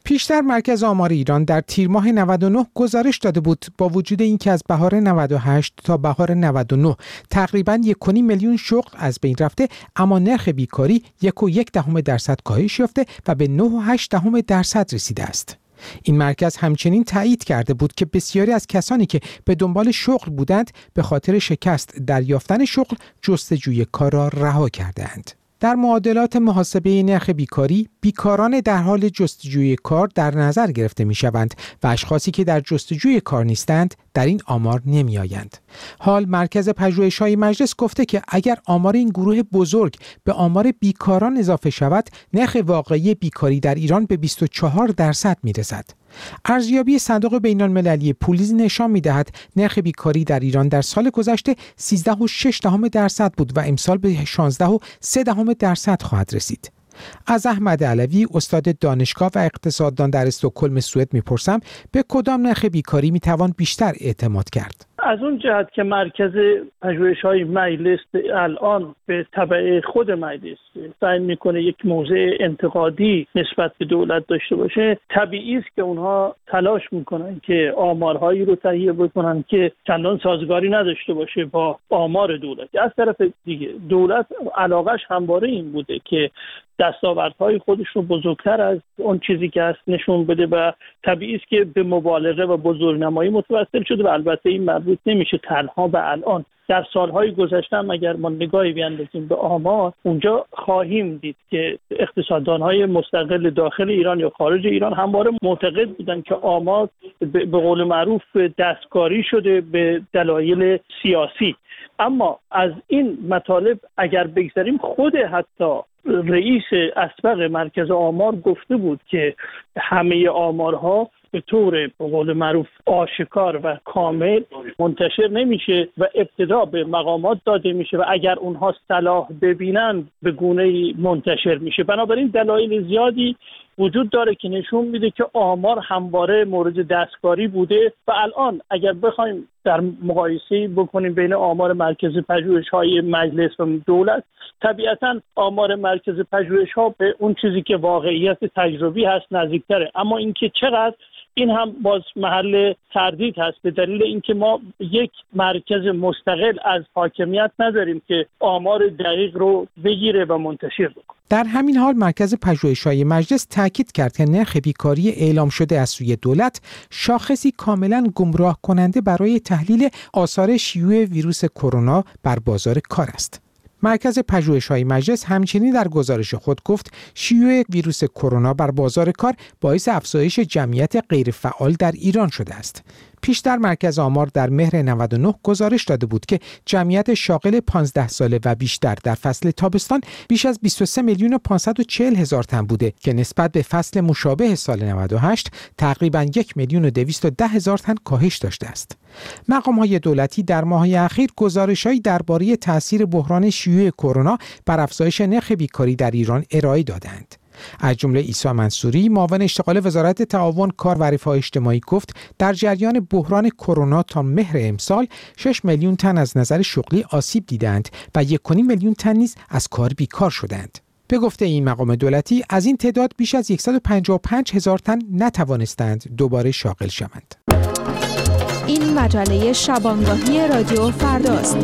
پیشتر مرکز آمار ایران در تیر ماه نود و نه گزارش داده بود با وجود اینکه از بهار نود و هشت تا بهار نود و نه تقریباً یک و نیم میلیون شغل از بین رفته، اما نرخ بیکاری یک و یک دهم درصد کاهش یافته و به نه و هشت دهم درصد رسیده است. این مرکز همچنین تایید کرده بود که بسیاری از کسانی که به دنبال شغل بودند به خاطر شکست در یافتن شغل جستجوی کار را رها کردند. در معادلات محاسبه نرخ بیکاری، بیکاران در حال جستجوی کار در نظر گرفته می شوند و اشخاصی که در جستجوی کار نیستند در این آمار نمی آیند. حال مرکز پژوهش‌های مجلس گفته که اگر آمار این گروه بزرگ به آمار بیکاران اضافه شود، نرخ واقعی بیکاری در ایران به بیست و چهار درصد می رسد. ارزیابی صندوق بین‌المللی پولیز نشان می‌دهد نرخ بیکاری در ایران در سال گذشته سیزده و شش دهم درصد بود و امسال به شانزده و سه دهم درصد خواهد رسید. از احمد علوی، استاد دانشگاه و اقتصاددان در استکهلم سوئد می‌پرسم به کدام نرخ بیکاری می‌توان بیشتر اعتماد کرد؟ از اون جهت که مرکز پژوهش‌های مجلس الان به تبع خود مجلس سعی میکنه یک موضع انتقادی نسبت به دولت داشته باشه، طبیعی است که اونها تلاش میکنن که آمارهایی رو تهیه بکنن که چندان سازگاری نداشته باشه با آمار دولت. از طرف دیگه دولت علاقش همواره این بوده که دستاوردهای خودش رو بزرگتر از اون چیزی که هست نشون بده و طبیعی است که به مبالغه و بزرگنمایی متوسل شده و البته این مربوط نمیشه تنها به الان. در سالهای گذشته هم اگر ما نگاهی بیاندازیم به آمار، اونجا خواهیم دید که اقتصاددانهای مستقل داخل ایران یا خارج ایران همواره معتقد بودن که آمار به قول معروف دستکاری شده به دلایل سیاسی. اما از این مطالب اگر بگذاریم، خود حتی رئیس اسبق مرکز آمار گفته بود که همه آمارها به طور به قول معروف آشکار و کامل منتشر نمیشه و ابتدا به مقامات داده میشه و اگر اونها صلاح ببینن به گونه‌ای منتشر میشه. بنابراین دلایل زیادی وجود داره که نشون میده که آمار همواره مورد دستکاری بوده و الان اگر بخوایم در مقایسه بکنیم بین آمار مرکز پژوهش‌های مجلس و دولت، طبیعتاً آمار مرکز پژوهش‌ها به اون چیزی که واقعیت تجربی هست نزدیک‌تره، اما اینکه چقدر، این هم باز محل تردید هست به دلیل اینکه ما یک مرکز مستقل از حاکمیت نداریم که آمار دقیق رو بگیره و منتشر بکنه. در همین حال مرکز پژوهش‌های مجلس تاکید کرد که نرخ بیکاری اعلام شده از سوی دولت شاخصی کاملا گمراه کننده برای تحلیل آثار شیوع ویروس کرونا بر بازار کار است. مرکز پژوهش‌های مجلس همچنین در گزارش خود گفت شیوع ویروس کرونا بر بازار کار باعث افزایش جمعیت غیرفعال در ایران شده است. پیشتر مرکز آمار در مهر نود و نه گزارش داده بود که جمعیت شاغل پانزده ساله و بیشتر در فصل تابستان بیش از بیست و سه میلیون و پانصد و چهل هزار تن بوده که نسبت به فصل مشابه سال نود و هشت تقریباً یک میلیون و دویست و ده هزار تن کاهش داشته است. مقام‌های دولتی در ماه‌های اخیر گزارش‌هایی درباره تأثیر بحران شیوع کرونا بر افزایش نرخ بیکاری در ایران ارائه دادند. از جمله عیسی منصوری، معاون اشتغال وزارت تعاون، کار و رفاه اجتماعی گفت در جریان بحران کرونا تا مهر امسال شش میلیون تن از نظر شغلی آسیب دیدند و یک و نیم میلیون تن نیز از کار بیکار شدند. به گفته این مقام دولتی از این تعداد بیش از صد و پنجاه و پنج هزار تن نتوانستند دوباره شاغل شوند. این مجله شبانگاهی رادیو فرداست.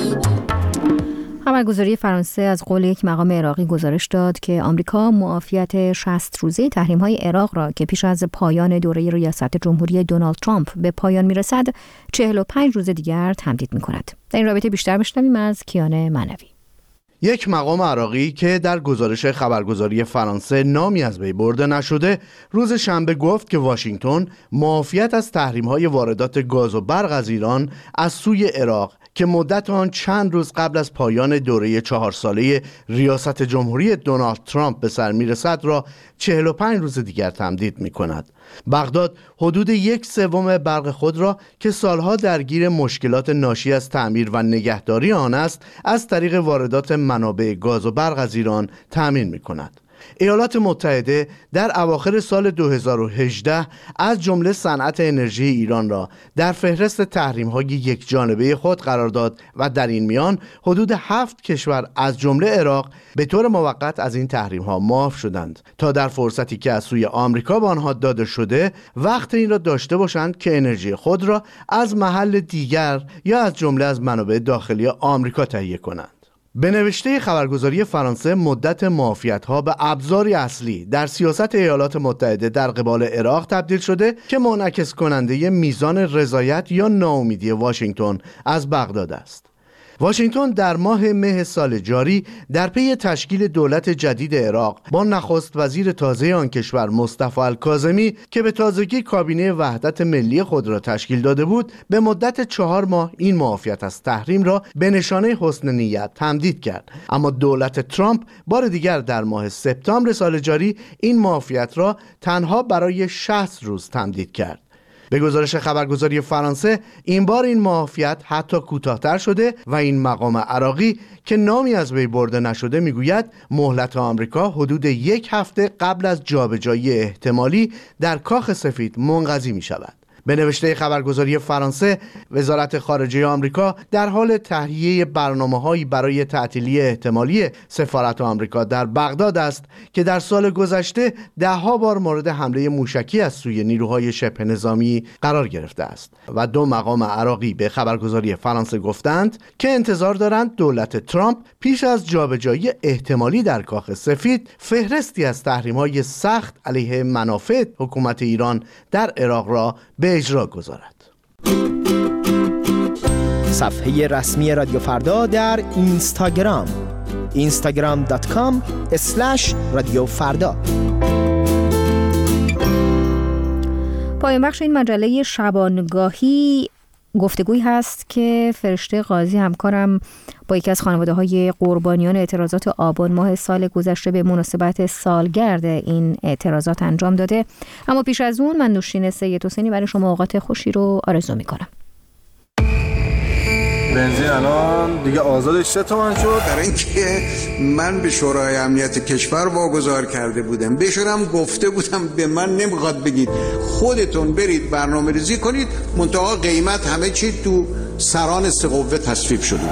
خبرگزاری فرانسه از قول یک مقام عراقی گزارش داد که آمریکا معافیت شصت روزه تحریم‌های عراق را که پیش از پایان دوره ریاست جمهوری دونالد ترامپ به پایان می‌رسد، چهل و پنج روز دیگر تمدید می‌کند. در این رابطه بیشتر بشنویم از کیان منوی. یک مقام عراقی که در گزارش خبرگزاری فرانسه نامی از وی برده نشده، روز شنبه گفت که واشنگتن معافیت از تحریم‌های واردات گاز و برق از ایران از سوی عراق که مدت آن چند روز قبل از پایان دوره چهار ساله ریاست جمهوری دونالد ترامپ به سر میرسد را چهل و پنج روز دیگر تمدید می کند. بغداد حدود یک سوم برق خود را که سالها درگیر مشکلات ناشی از تعمیر و نگهداری آن است از طریق واردات منابع گاز و برق از ایران تأمین می کند. ایالات متحده در اواخر سال دو هزار و هجده از جمله صنعت انرژی ایران را در فهرست تحریم‌های یک جانبه خود قرار داد و در این میان حدود هفت کشور از جمله عراق به طور موقت از این تحریم‌ها معاف شدند تا در فرصتی که از سوی آمریکا به آنها داده شده وقت این را داشته باشند که انرژی خود را از محل دیگر یا از جمله از منابع داخلی آمریکا تهیه کنند. به نوشته خبرگزاری فرانسه مدت معافیت‌ها به ابزاری اصلی در سیاست ایالات متحده در قبال عراق تبدیل شده که منعکس کننده میزان رضایت یا ناامیدی واشنگتن از بغداد است. واشنگتن در ماه مه سال جاری در پی تشکیل دولت جدید عراق با نخست وزیر تازه آن کشور مصطفی الکاظمی که به تازگی کابینه وحدت ملی خود را تشکیل داده بود به مدت چهار ماه این معافیت از تحریم را به نشانه حسن نیت تمدید کرد، اما دولت ترامپ بار دیگر در ماه سپتامبر سال جاری این معافیت را تنها برای شصت روز تمدید کرد. به گزارش خبرگزاری فرانسه این بار این معافیت حتی کوتاه‌تر شده و این مقام عراقی که نامی از وی برده نشده میگوید مهلت آمریکا حدود یک هفته قبل از جابجایی احتمالی در کاخ سفید منقضی می شود. به نوشته خبرگزاری فرانسه وزارت خارجه آمریکا در حال تهیه برنامه‌هایی برای تعطیلی احتمالی سفارت آمریکا در بغداد است که در سال گذشته ده‌ها بار مورد حمله موشکی از سوی نیروهای شبه نظامی قرار گرفته است و دو مقام عراقی به خبرگزاری فرانسه گفتند که انتظار دارند دولت ترامپ پیش از جابجایی احتمالی در کاخ سفید فهرستی از تحریم‌های سخت علیه منافع حکومت ایران در عراق را به اجرا گذارد. صفحه رسمی رادیو فردا در اینستاگرام اینستاگرام دات کام اسلش رادیو فردا. پایان بخش این مجله شبانگاهی گفتگویی هست که فرشته قاضی همکارم با یکی از خانواده های قربانیان اعتراضات آبان ماه سال گذشته به مناسبت سالگرد این اعتراضات انجام داده. اما پیش از اون من نوشین سید حسینی برای شما اوقات خوشی رو آرزو میکنم. بنزین الان دیگه آزادش سه تومن شد. در اینکه من به شورای امنیت کشور واگذار کرده بودم، بهشونم گفته بودم به من نمیخواد بگید، خودتون برید برنامه ریزی کنید، منتها قیمت همه چی تو سران سه قوه تصویب شده.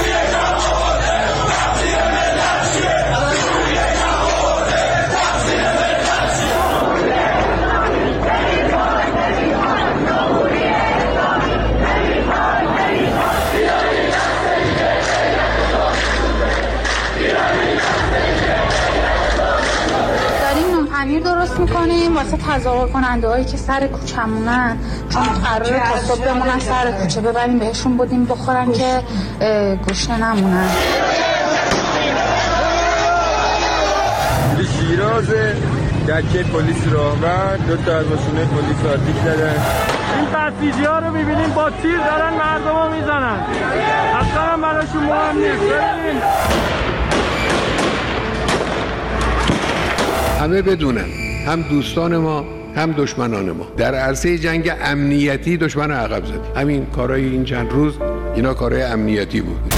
درست میکنیم واسه تظاهر کننده هایی که سر کوچمونن، چون قراره تا صبح بمونن سر کوچه، ببریم بهشون بودیم بخورن که گشنه نمونن. شیراز دکه پلیس راهور دو تا از ماشینای پلیس آتیش زدن. این بسیجی ها رو میبینیم با تیر دارن مردم ها میزنن، اصلا هم براشون مهم نیست. ببینیم همه بدونن، هم دوستان ما هم دشمنان ما در عرصه جنگ امنیتی دشمن عقب زد. همین کارهای این چند روز اینا کارهای امنیتی بود.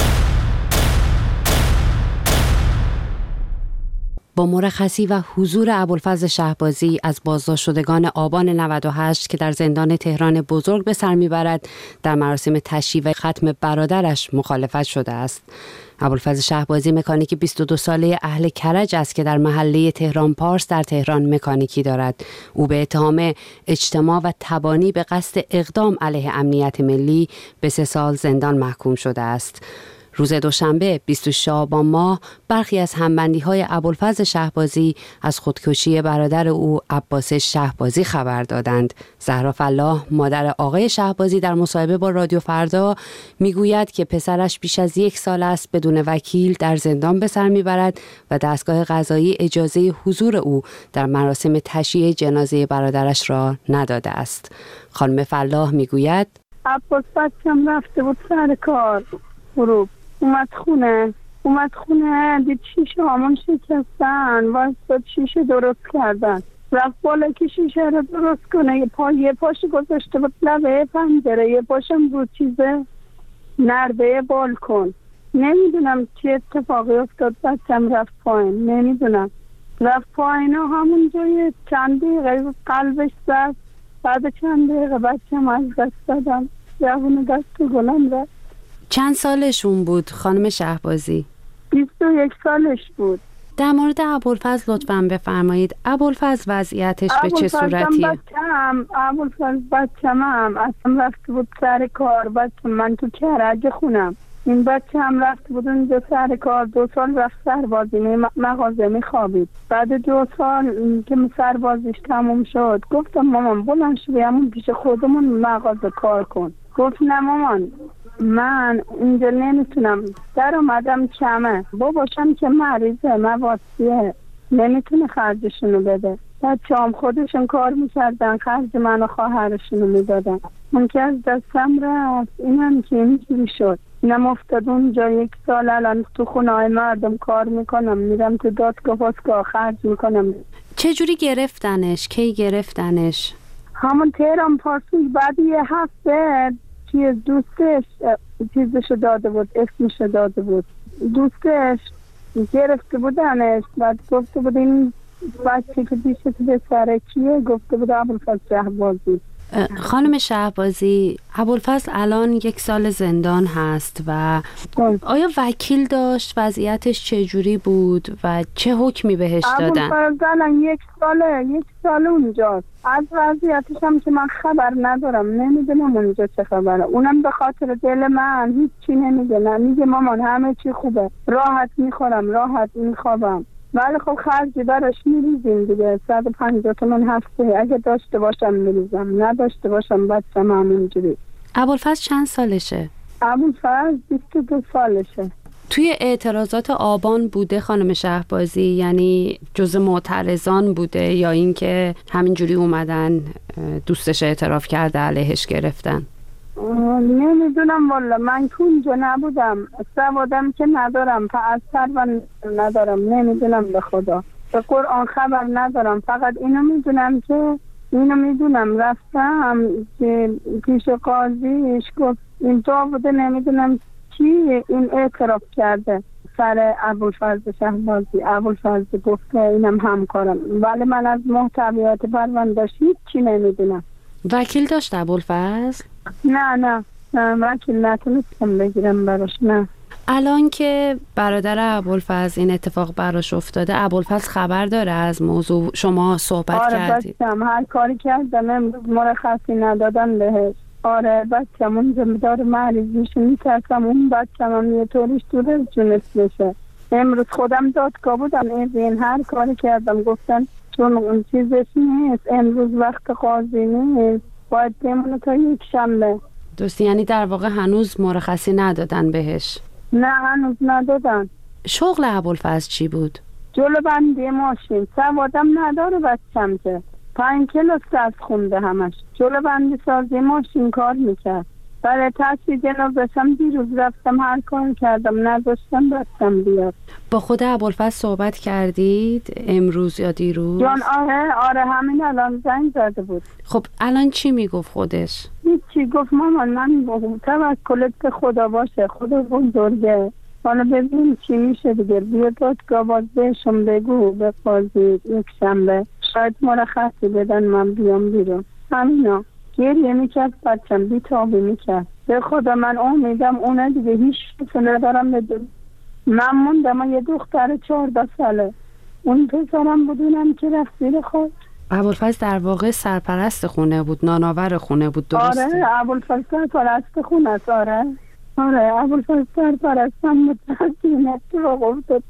با مرخصی و حضور ابوالفضل شهبازی از بازداشت شدگان آبان نود و هشت که در زندان تهران بزرگ به سر میبرد در مراسم تشییع و ختم برادرش مخالفت شده است. ابوالفضل شهبازی مکانیک بیست و دو ساله اهل کرج است که در محله تهران پارس در تهران مکانیکی دارد. او به اتهام اجتماع و تبانی به قصد اقدام علیه امنیت ملی به سه سال زندان محکوم شده است. روز دوشنبه بیست و شش آبان ماه برخی از همبندی‌های ابوالفضل شهبازی از خودکشی برادر او عباس شهبازی خبر دادند. زهرا فلاح مادر آقای شهبازی در مصاحبه با رادیو فردا میگوید که پسرش بیش از یک سال است بدون وکیل در زندان به سر میبرد و دستگاه قضایی اجازه حضور او در مراسم تشییع جنازه برادرش را نداده است. خانم فلاح میگوید عباس بچم رفته بود سر کار غروب، اومد خونه اومد خونه دید شیشه هامون شکستن، واسه شیشه درست کردن، رفت بالا که شیشه رو درست کنه، یه پا یه پاشو گذاشته بود لبه پنجره، یه پاشم رو چیزه نرده بالکن. نمیدونم چه اتفاقی افتاد، بچم رفت پایین، نمیدونم رفت پایین و همون جای چند دقیقه قلبش زد. بعد چند دقیقه بچه‌م از دست دادم. جوون دست تو گلم رفت. چند سالشون بود خانم شهبازی؟ بیست و یک سالش بود. در مورد ابوالفضل لطفاً بفرمایید. ابوالفضل وضعیتش به چه صورتیه؟ بچه‌م ابوالفضل بچه‌م اصلا رفته بود سر کار. بچه من تو کرج خونم. این بچه هم رفته بود اونجا سر کار. دو سال رفت سربازی مغازه میخوابید. بعد دو سال که سربازیش تموم شد گفتم مامان بلند شو بیامون پیش خودمون مغازه کار کن. گفت نه مامان من اینجا نمیتونم، در اومدم کمه، باباشم که مریضه مواسیه نمیتونه خرجشونو بده. بچه هم خودشون کار میکردن خرج من و خواهرشونو میدادن. من که از دستم رفت اینم که اینجوری شد. اینم افتاد اونجا یک سال الان تو خونه های مردم کار میکنم، میرم تو دادگاه پاسگاه خرج میکنم. چجوری گرفتنش؟ کی گرفتنش؟ همون تهران پارسال بعد یه هفته که دوستش چیزشو داده بود، اسمشو داده بود، دوستش گرفته بودنش. بعد گفته بود این بچه که پیشت به سر کیه؟ گفته بود ابوالفضل شهبازی. خانم شهبازی، ابوالفضل الان یک سال زندان هست و آیا وکیل داشت؟ وضعیتش چجوری بود و چه حکمی بهش دادن؟ ابوالفضل الان یک ساله یک سال اونجاست. از وضعیتش هم که من خبر ندارم، نمیدونم اونجا چه خبره. اونم به خاطر دل من هیچی نمیگه. نه میگه مامان همه چی خوبه، راحت میخورم راحت میخوابم. ولی خب خرجی براش میریزیم دیگه. صد و پنجاه تومن هفته اگه داشته باشم میریزم، نداشته باشم بچم همونجوری. ابوالفضل چند سالشه؟ ابوالفضل بیست و دو سالشه. توی اعتراضات آبان بوده خانم شهبازی؟ یعنی جز معترضان بوده یا اینکه همینجوری اومدن دوستش اعتراف کرده علیهش گرفتن؟ نمیدونم والا، من کنجا نبودم، سوادم که ندارم، پاستر و ندارم، نمیدونم به خدا، به قرآن خبر ندارم. فقط اینو میدونم که اینو میدونم رفتم که پیش قاضیش گفت اینجا بوده، نمیدونم کی این اعتراف کرده سر ابوالفضل شهبازی. ابوالفضل گفت اینم همکارم، ولی من از محتویات پرونده‌اش هیچی نمیدونم. وکیل داشت ابوالفضل؟ نه نه وکیل نتونستم بگیرم براش. نه. الان که برادر ابوالفضل این اتفاق براش افتاده، ابوالفضل خبر داره از موضوع؟ شما صحبت آره کردید؟ آره بچم هر کاری کردم امروز مرخصی ندادن بهش. آره بچم اون زمیدار مریضیش میترسم اون بچم هم یه طوریش دور جونست بشه. امروز خودم دادگاه بودم، این هر کاری کردم، گفتن چون اون چیزش نیست امروز وقت قاضی نیست باید بمونه تا یک شنبه. دوستی یعنی در واقع هنوز مرخصی ندادن بهش؟ نه هنوز ندادن. شغل ابوالفضل چی بود؟ جلو بندی ماشین. سوادم نداره بچم که پنج کلاس درس خونده، همش جلو بندی سازی ماشین کار میکرد. برای تحصیل جنازه‌شم دیروز رفتم هر کار کردم، نداشتم بچم بیاد. با خود ابوالفضل صحبت کردید امروز یا دیروز؟ جان آره آره همین الان زنگ زده بود. خب الان چی میگفت خودش؟ هیچی، گفت مامان من توکلت به خدا باشه، خدا بزرگه، حالا ببینیم چی میشه دیگه. بیا دادگاه باز بهشون بگو به قاضی یک شنبه شاید مرخصی بدن من بیام بیرون. همینا. گریه میکرد بچم، بیتابی میکرد. به خدا من امیدم اونه دیگه هیچ چیزی ندارم بدون. من موندم یه دختر چهارده ساله، اون پسرم بدونم که رفت زیر خود. ابوالفضل در واقع سرپرست خونه بود، نانآور خونه بود، درسته؟ آره ابوالفضل سرپرست خونه است. آره آره ابوالفضل سرپرستم متاسفانه اتفاق افتاد.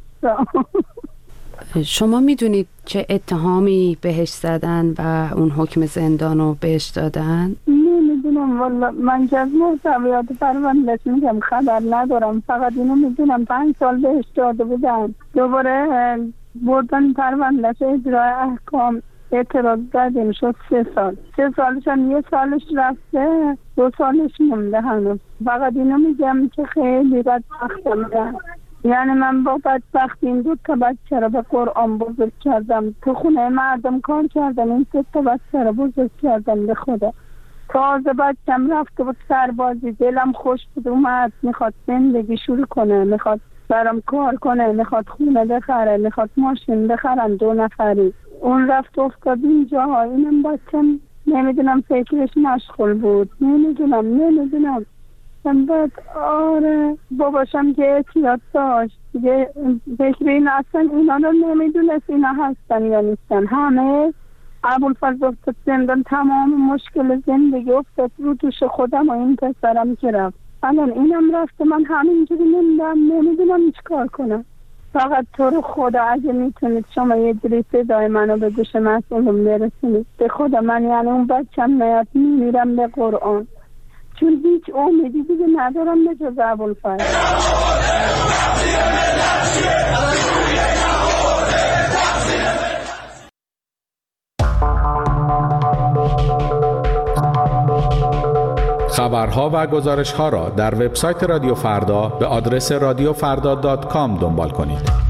شما میدونید چه اتهامی بهش زدن و اون حکم زندان رو بهش دادن؟ نمیدونم والا، من که از محتویات پرونده‌اش میگم خبر ندارم، فقط اینو میدونم پنج سال بهش داده بودن، دوباره بردن پرونده‌اش اجرای احکام اعتراض زدیم شد سه سال. سه سالش هم یه سالش رفته، دو سالش مونده هنوز. فقط اینو میگم که خیلی بدبختم. یعنی من با بدبختی این دو تا بچه رو به قرآن بزرگ کردم، تو خونه مردم کار کردم، این سه تا بچه رو بزرگ کردم به خدا. تازه بچم رفته بود سربازی، دلم خوش بود اومد، میخواد زندگی شروع کنه، میخواد برام کار کنه، میخواد خونه بخره، میخواد ماشین بخرن دو نفری. اون رفت افتاد اینجا. اینم بچم نمیدونم فکرش مشغول بود، نمیدونم نمیدونم من بعد آره باباشم که احتیاط داشت دیگه، فکر این اصلا اینا رو نمیدونست اینا هستن یا نیستن. همه ابوالفضل افتاد زندان، تمام مشکل زندگی افتاد رو دوش خودم و این پسرم که رفت. الان اینم رفته، من همینجوری نمیدونم نمیدونم هیچ کار کنم. فقط تو رو خدا اگه میتونید شما یه جوری صدای منو به گوش مسئولم برسونید. به خدا من یعنی اون بچم نیاد میمیرم به قرآن، چون هیچ امیدی دیگه ندارم به جز ابوالفضل. خبرها و گزارش‌ها را در وبسایت رادیو فردا به آدرس رادیو فردا دات کام دنبال کنید.